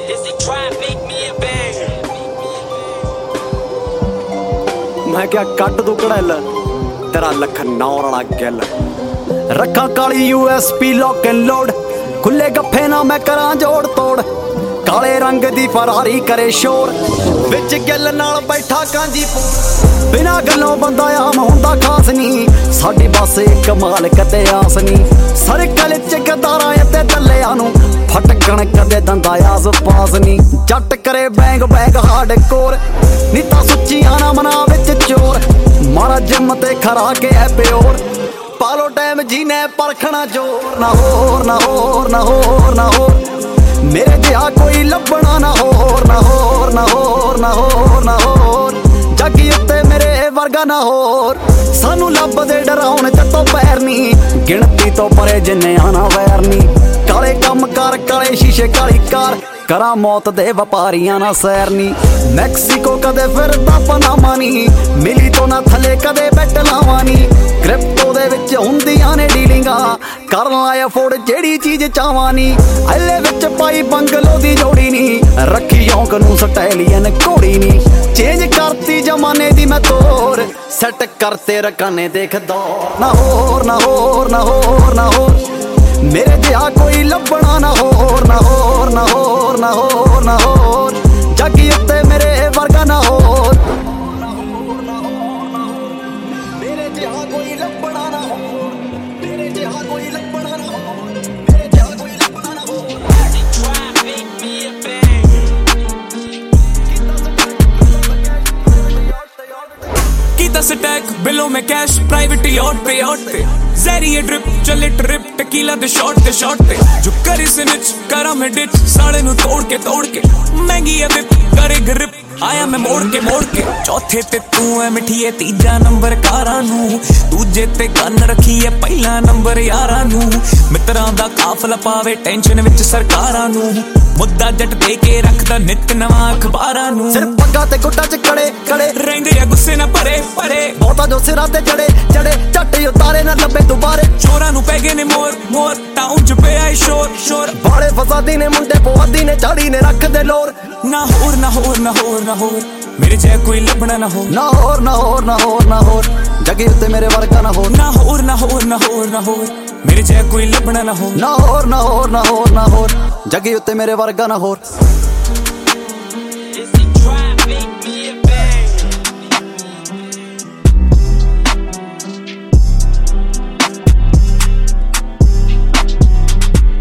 मैं क्या कट दू कड़ैल तेरा लखनौर वाला गिल रखा काली USB लॉक एंड लोड खुले गफ्फे ना मैं करा जोड़ तोड़ काले रंग दी फरारी करे शोर विच गिल नाल बैठा कांजीपुर बिना गल्लों बंदा आम हुंदा खास नी साडी बस एक माल कते आस नी सर्कल च गदारां ते दल्लियां नूं फटकण कदे दंदा आस पास नी जट करे बैंग बैंग हार्ड कोर नीता सुच्चियां ना मना विच चोर मारा जिम ते खरा के है प्योर पालो टाइम जीने परखना जोर ना होर ना होर ना होर ना होर मेरे जिहा कोई लभना ना होर ना होर ना होर ना होर ना होर जगी उत्ते मेरे वर्गा ना होर सानू लभदे डराउण जत्तों पैर नी गिणती तो परे जिन्ने आना वैर नी काले कम कर काले शीशे काली कार करा मौत दे वपारियां ना सैर नी मैक्सीको कदे फिरदा पनामा नी मिली तो ना थले कदे बैठ लावां नी क्रिप्टो दे विच हुंदियां ने डीलिंगां कर लाया फोड़ जेड़ी चीज चावां नी ऐले विच पाई बंगलो दी जोड़ी नी रखी औंक नूं स्टाइलियन घोड़ी नी चेंज करती जमाने दी मैं तोर सेट करते रकाने देख दौर ना होर ना होर ना होर ना होर मेरे जिहा कोई लभना ना होर ना होर ना होर ना होर ना होर जगी उत्ते मेरे वर्गा ना होर मेरे जिहा कोई लभना ना होर मेरे जिहा कोई लभना ना होर मेरे जिहा कोई लभना ना होर कीता स्टैक बिलों में कैश प्राइवेट यार्ड पे ज़रिए ड्रिप चले ट्रिप टकीला दे शॉट पे जो करी से निच करा मैं डिच साड़े नु तोड़ के महंगी है विप करे ग्रिप आया मैं मोड़ के चौथे ते तू है मिठिए तीजा नंबर कारा नू दूजे ते गन रखी है पहला नंबर यारा नू मित्रां दा काफला पावे टेंशन विच सरकारां नू मुद्दा जट दे के रखदा नित नवां अखबारां नू सिर पग्गा ते गुट्टा च कड़े रहंदे आ गुस्से ना परे बहुता जो सिरां ते चढ़े झट उतारे ना लब्बे दुबारे चोरां नू पै गए ने मोर टाउन च पे आई शोर बाले फसादी ने मुंडे पोहदी ने झाड़ी ने रख दे लोर ना होर ना होर ना होर ना होर मेरे जै कोई लभना ना हो ना होर ना होर ना होर ना होर जगी उत्ते मेरे वर्गा ना होर ना होर ना होर ना होर ना होर मेरे जै कोई लभना ना हो ना होर ना होर ना होर ना होर जगी उत्ते मेरे वर्गा ना होर